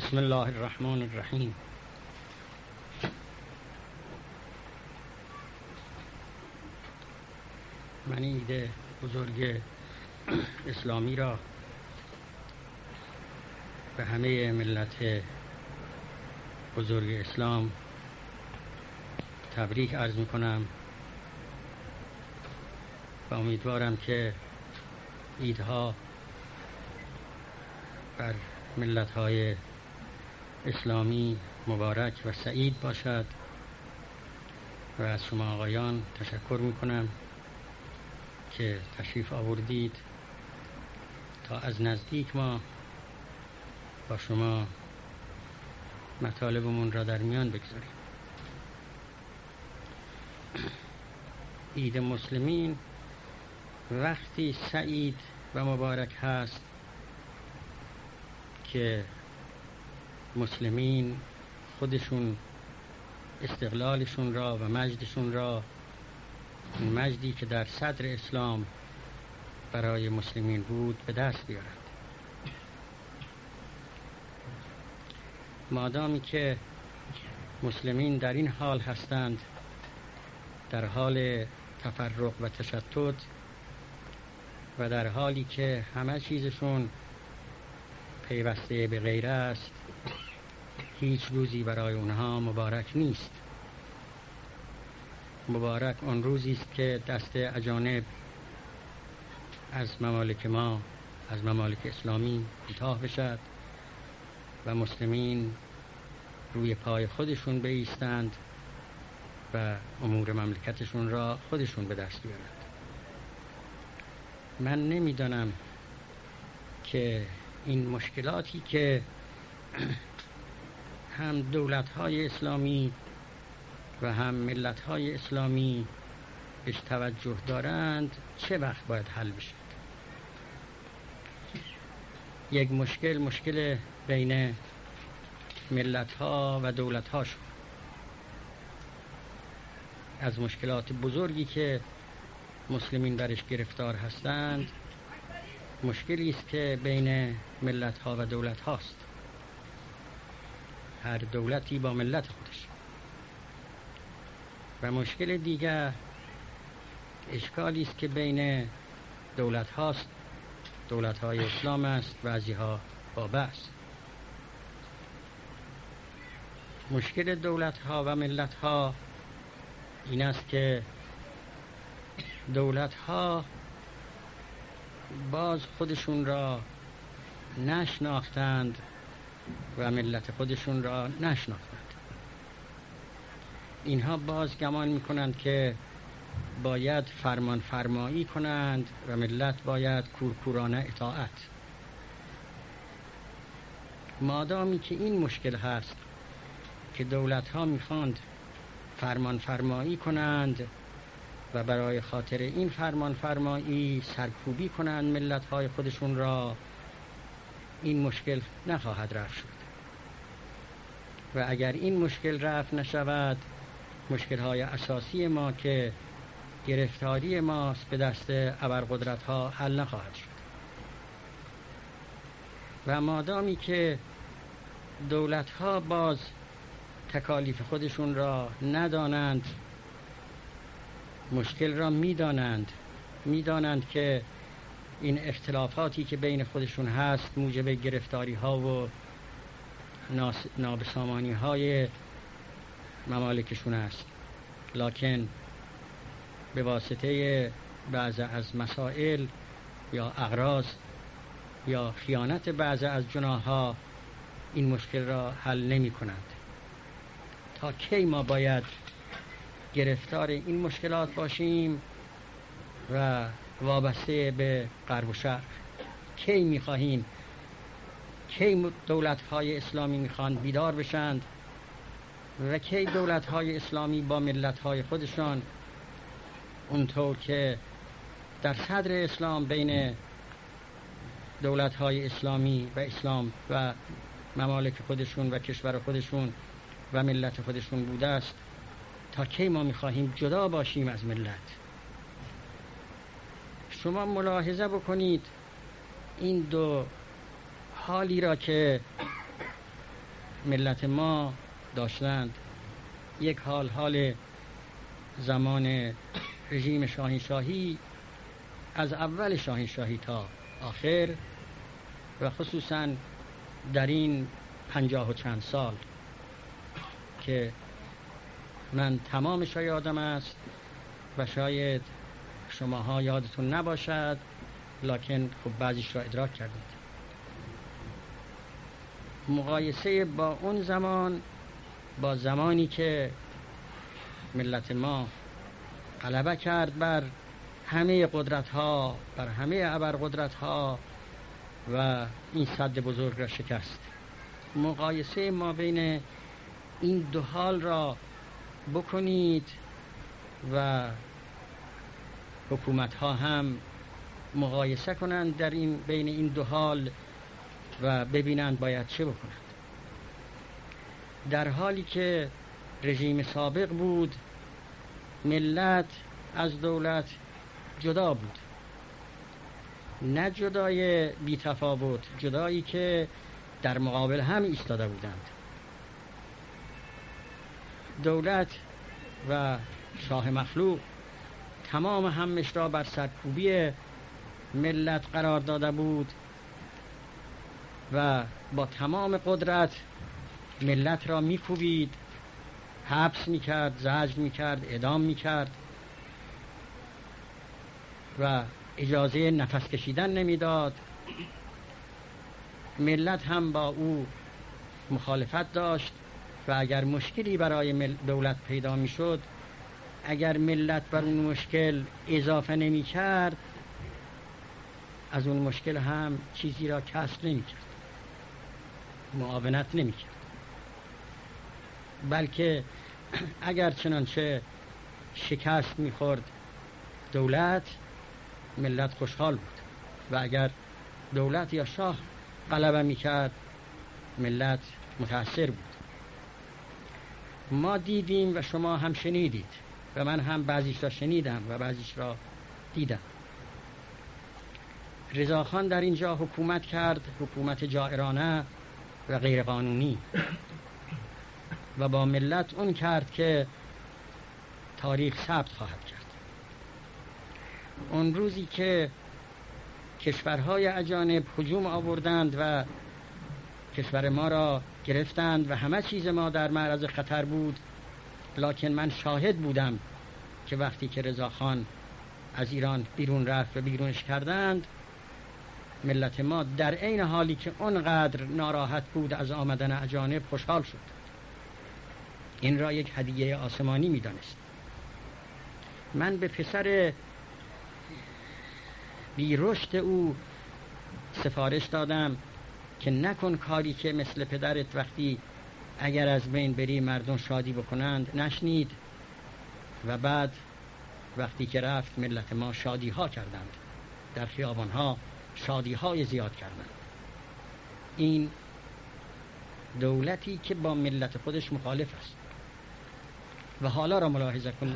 بسم الله الرحمن الرحیم. من عید بزرگ اسلامی را به همه ملت بزرگ اسلام تبریک عرض می کنم و امیدوارم که عیدها بر ملت‌های اسلامی مبارک و سعید باشد و از شما آقایان تشکر می کنم که تشریف آوردید تا از نزدیک ما با شما مطالبمون را در میان بگذاریم. عید مسلمین وقتی سعید و مبارک هست که مسلمین خودشون استقلالشون را و مجدشون را، این مجدی که در صدر اسلام برای مسلمین بود، به دست بیارند. مادامی که مسلمین در این حال هستند، در حال تفرق و تشتت و در حالی که همه چیزشون پیوسته به غیر است، هیچ روزی برای اونها مبارک نیست. مبارک آن روزی است که دست اجانب از ممالک ما، از ممالک اسلامی کوتاه بشد و مسلمین روی پای خودشون بایستند و امور مملکتشون را خودشون به دست بیارند. من نمیدانم که این مشکلاتی که هم دولت‌های اسلامی و هم ملت‌های اسلامی بهش توجه دارند چه وقت باید حل بشه. یک مشکل بین ملت‌ها و دولت‌ها شد. از مشکلات بزرگی که مسلمین درش گرفتار هستند، مشکلی است که بین ملت‌ها و دولت‌هاست. هر دولتی با ملت خودش. و مشکل دیگر اشکالی است که بین دولت هاست، دولت های اسلام است، بعضیها با بحث. مشکل دولت ها و ملت ها این است که دولت ها باز خودشون را نشناختند و ملت خودشون را نشناختند. اینها باز گمان میکنند که باید فرمان فرمایی کنند و ملت باید کورکورانه اطاعت. مادامی که این مشکل هست که دولت ها میخواند فرمان فرمایی کنند و برای خاطر این فرمان فرمایی سرکوبی کنند ملت های خودشون را، این مشکل نخواهد رفت شد. و اگر این مشکل رفت نشود، مشکل‌های اساسی ما که گرفتاری ماست به دست ابرقدرت‌ها حل نخواهد شد. و مادامی که دولت‌ها باز تکالیف خودشون را ندانند، مشکل را میدانند که این اختلافاتی که بین خودشون هست موجب گرفتاری‌ها و نابسامانی‌های ممالکشون است، لکن به واسطه بعض از مسائل یا اغراض یا خیانت بعض از جناح‌ها این مشکل را حل نمی کنند. تا کی ما باید گرفتار این مشکلات باشیم و وابسته به غرب و شرق؟ کی می‌خواهیم، کی دولت‌های اسلامی می‌خوان بیدار بشند و کی دولت‌های اسلامی با ملت‌های خودشان اونطور که در صدر اسلام بین دولت‌های اسلامی و اسلام و ممالک خودشون و کشور خودشون و ملت خودشون بوده است، تا کی ما می‌خواهیم جدا باشیم از ملت؟ شما ملاحظه بکنید این دو حالی را که ملت ما داشتند، یک حال زمان رژیم شاهنشاهی، از اول شاهنشاهی تا آخر، و خصوصا در این 50 و چند سال که من تمامش را یادم است و شاید شماها یادتون نباشد، لکن خب بعضیش را ادراک کردید. مقایسه با اون زمان با زمانی که ملت ما غلبه کرد بر همه قدرت‌ها، بر همه ابرقدرت‌ها و این سد بزرگ را شکست، مقایسه ما بین این دو حال را بکنید و حکومت‌ها هم مقایسه کنند در این بین این دو حال و ببینند باید چه بکنند. در حالی که رژیم سابق بود، ملت از دولت جدا بود، نه جدای بی تفاوت، جدایی که در مقابل هم ایستاده بودند. دولت و شاه مخلوق تمام همش را بر سرکوبی ملت قرار داده بود و با تمام قدرت ملت را میکوبید، حبس میکرد، زجر میکرد، اعدام میکرد و اجازه نفس کشیدن نمیداد. ملت هم با او مخالفت داشت و اگر مشکلی برای دولت پیدا میشد، اگر ملت بر اون مشکل اضافه نمی کرد، از اون مشکل هم چیزی را کسب نمی کرد، معاونت نمی کرد، بلکه اگر چنانچه شکست می خورد دولت، ملت خوشحال بود، و اگر دولت یا شاه غلبه می کرد، ملت متأثر بود. ما دیدیم و شما هم شنیدید و من هم بعضیش را شنیدم و بعضیش را دیدم. رضاخان در اینجا حکومت کرد، حکومت جائرانه و غیر قانونی، و با ملت اون کرد که تاریخ ثبت خواهد کرد. اون روزی که کشورهای اجانب هجوم آوردند و کشور ما را گرفتند و همه چیز ما در معرض خطر بود، لکن من شاهد بودم که وقتی که رضاخان از ایران بیرون رفت و بیرونش کردند، ملت ما در عین حالی که اونقدر ناراحت بود از آمدن اجانب خوشحال شد. این را یک هدیه آسمانی می دانست. من به پسر بی رشد او سفارش دادم که نکن کاری که مثل پدرت وقتی اگر از بین بری مردم شادی بکنند نشنید، و بعد وقتی که رفت ملت ما شادی ها کردند، در خیابان ها شادی های زیاد کردند. این دولتی که با ملت خودش مخالف است. و حالا را ملاحظه کنید،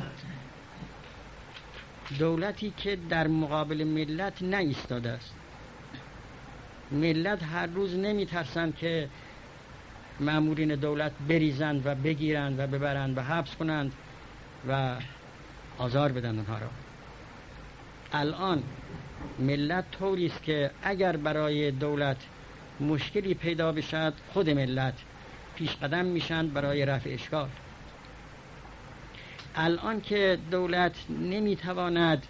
دولتی که در مقابل ملت نایستاده است. ملت هر روز نمی ترسند که مامورین دولت بریزند و بگیرند و ببرند و حبس کنند و آزار بدن اونها را. الان ملت طوری است که اگر برای دولت مشکلی پیدا بشد، خود ملت پیش قدم میشند برای رفع اشکال. الان که دولت نمیتواند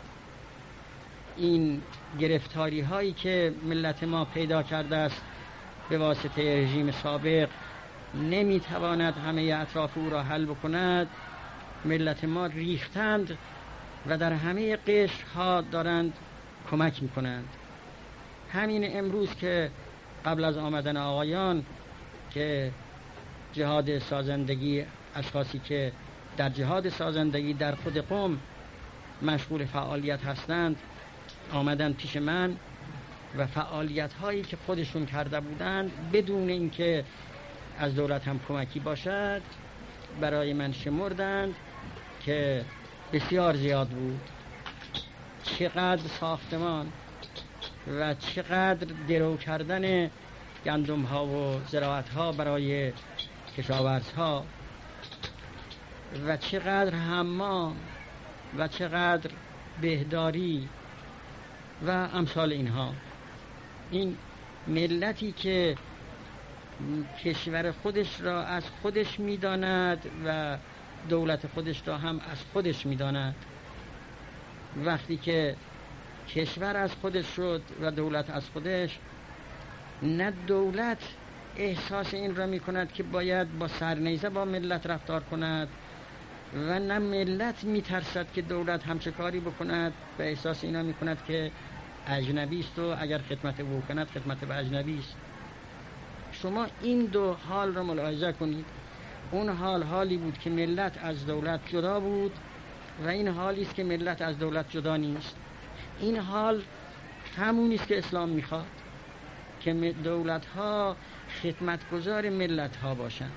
این گرفتاری هایی که ملت ما پیدا کرده است به واسطه رژیم سابق، نمیتواند همه اطراف او را حل بکند، ملت ما ریختند و در همه قشرها دارند کمک میکنند. همین امروز که قبل از آمدن آقایان که جهاد سازندگی، اشخاصی که در جهاد سازندگی در خود قم مشغول فعالیت هستند، آمدن پیش من و فعالیت هایی که خودشون کرده بودند بدون اینکه از دولت هم کمکی باشد برای من شمردند که بسیار زیاد بود. چقدر ساختمان و چقدر درو کردن گندم ها و زراعت ها برای کشاورزها و چقدر حمام و چقدر بهداری و امثال اینها. این ملتی که کشور خودش را از خودش میداند و دولت خودش را هم از خودش میداند، وقتی که کشور از خودش شد و دولت از خودش، نه دولت احساس این را میکند که باید با سرنیزه با ملت رفتار کند و نه ملت میترسد که دولت همچه کاری بکند و احساس اینا میکند که اجنبی است و اگر خدمت او کند خدمت به اجنبی است. شما این دو حال را ملاحظه کنید. اون حالی بود که ملت از دولت جدا بود و این حالی است که ملت از دولت جدا نیست. این حال همونی است که اسلام میخواد که دولت ها خدمتگزار ملت ها باشند.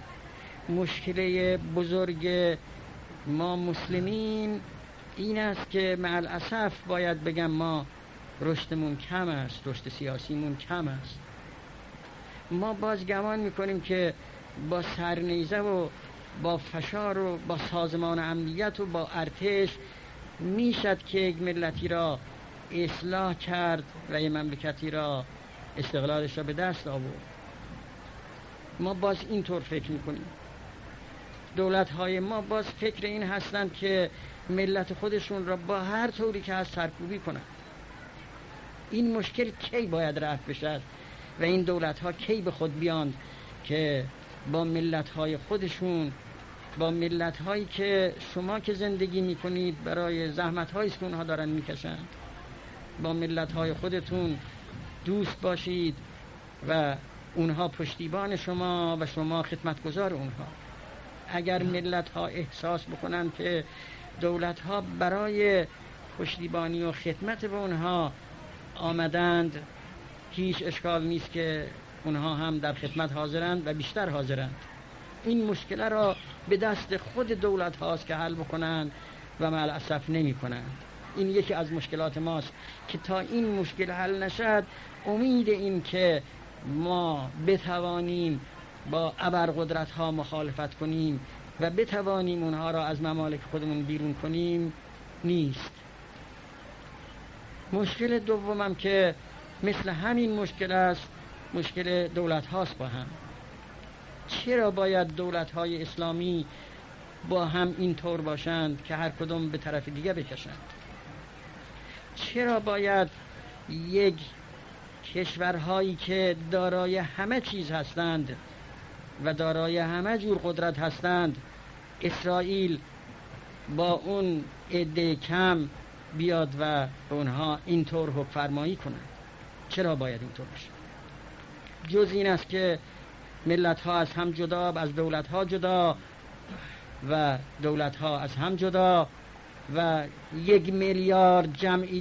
مشکل بزرگ ما مسلمین این است که مع الاسف باید بگم ما رشدمون کم است، رشد سیاسیمون کم است. ما باز گمان میکنیم که با سرنیزه و با فشار و با سازمان امنیت و با ارتش میشد که یک ملتی را اصلاح کرد و یک مملکتی را استقلالش را به دست آورد. ما باز اینطور فکر میکنیم. دولت‌های ما باز فکر این هستند که ملت خودشون را با هر طوری که از سرکوبی کنند. این مشکل کی باید رفع بشد و این دولت‌ها کی به خود بیاند که با ملت‌های خودشون، با ملت‌هایی که شما که زندگی می‌کنید برای زحمت‌هایی که اونها دارن می‌کشند، با ملت‌های خودتون دوست باشید و اونها پشتیبان شما و شما خدمتگزار اونها. اگر ملت‌ها احساس بکنن که دولت‌ها برای پشتیبانی و خدمت به اونها آمدند، هیچ اشکال نیست که اونها هم در خدمت حاضرند و بیشتر حاضرند. این مشکل را به دست خود دولت هاست که حل بکنند و مع الاسف نمی کنند. این یکی از مشکلات ماست که تا این مشکل حل نشد امید این که ما بتوانیم با ابرقدرت ها مخالفت کنیم و بتوانیم اونها را از ممالک خودمون بیرون کنیم نیست. مشکل دومم که مثل همین مشکل است، مشکل دولت هاست با هم. چرا باید دولت های اسلامی با هم این طور باشند که هر کدوم به طرف دیگه بکشند؟ چرا باید یک کشورهایی که دارای همه چیز هستند و دارای همه جور قدرت هستند، اسرائیل با اون عده کم بیاد و به اونها اینطور حکم فرمایی کنند؟ چرا باید اینطور بشه؟ جز این است که ملت ها از هم جدا و از دولت ها جدا و دولت ها از هم جدا و 1 میلیارد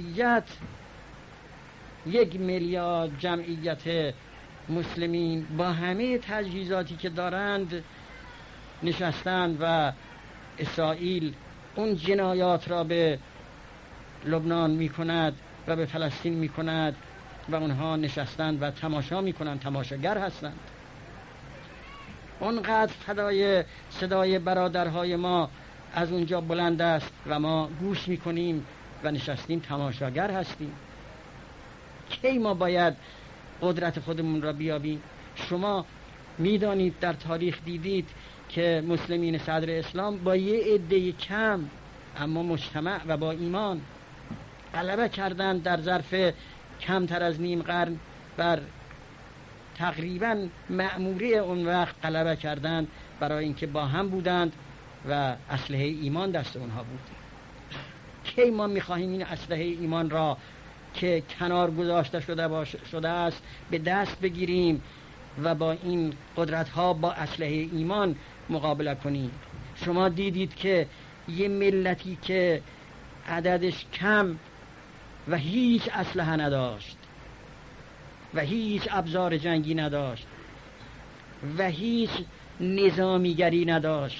جمعیت مسلمین با همه تجهیزاتی که دارند نشستند و اسرائیل اون جنایات را به لبنان می کند و به فلسطین می کند و اونها نشستند و تماشا می کنند، تماشاگر هستند. اونقدر صدای برادرهای ما از اونجا بلند است و ما گوش می کنیم و نشستیم تماشاگر هستیم. کی ما باید قدرت خودمون را بیابیم؟ شما میدانید در تاریخ دیدید که مسلمین صدر اسلام با یه عده کم اما مجتمع و با ایمان غلبه کردند در ظرف کمتر از نیم قرن بر تقریبا مأموری اون وقت غلبه کردند، برای اینکه با هم بودند و اسلحه ایمان دست اونها بود. کی ما میخواهیم این اسلحه ایمان را که کنار گذاشته شده است به دست بگیریم و با این قدرت ها با اسلحه ایمان مقابله کنیم؟ شما دیدید که یه ملتی که عددش کم و هیچ اسلحه نداشت و هیچ ابزار جنگی نداشت و هیچ نظامیگری نداشت،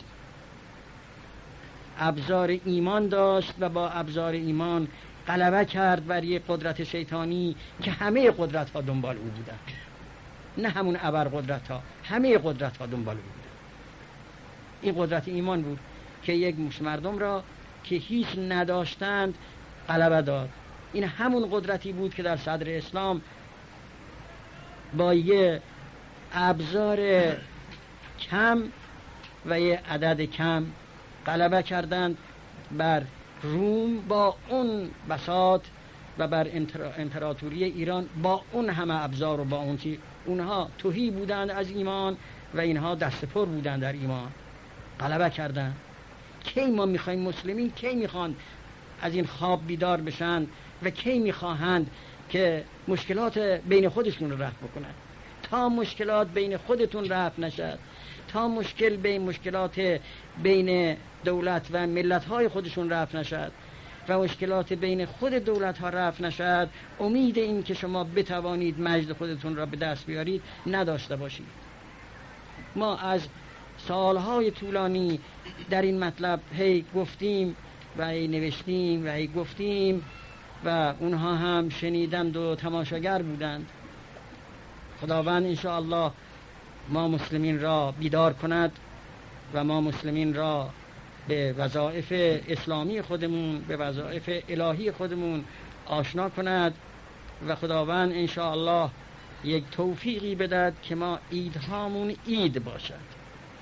ابزار ایمان داشت و با ابزار ایمان غلبه کرد بر یک قدرت شیطانی که همه قدرت ها دنبال او بودند. نه همون ابرقدرت ها، همه قدرت ها دنبال بود. این قدرت ایمان بود که یک مردم را که هیچ نداشتند غلبه داد. این همون قدرتی بود که در صدر اسلام با یه ابزار کم و یه عدد کم غلبه کردند بر روم با اون بساط و بر امپراتوری ایران با اون همه ابزار و با اون چی. اونها تهی بودند از ایمان و اینها دست پر بودند در ایمان، غلبه کردند. کی ما میخوایم مسلمین کی میخوان از این خواب بیدار بشن و کی میخواهند که مشکلات بین خودشون رو رفع بکنن؟ تا مشکلات بین خودتون رفع نشد، تا مشکلات بین دولت و ملت‌های خودشون رفع نشد و مشکلات بین خود دولت‌ها رفع نشد، امید این که شما بتوانید مجد خودتون را به دست بیارید نداشته باشید. ما از سالهای طولانی در این مطلب هی گفتیم و هی نوشتیم و هی گفتیم و اونها هم شنیدند و تماشاگر بودند. خداوند انشاءالله ما مسلمین را بیدار کند و ما مسلمین را به وظایف اسلامی خودمون، به وظایف الهی خودمون آشنا کند و خداوند انشاءالله یک توفیقی بدهد که ما عیدهامون عید باشد،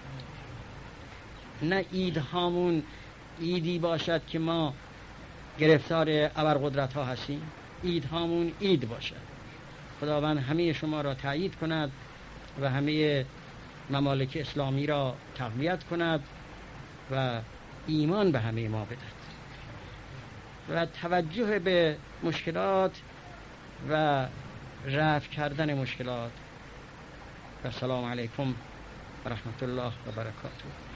نه عیدهامون عیدی باشد که ما گرفتار ابرقدرت ها هستیم. عیدهامون عید باشد. خداوند همه شما را تأیید کند و همه ممالک اسلامی را تقویت کند و ایمان به همه ما بدهد و توجه به مشکلات و رفع کردن مشکلات. و السلام علیکم و رحمت الله و برکاته.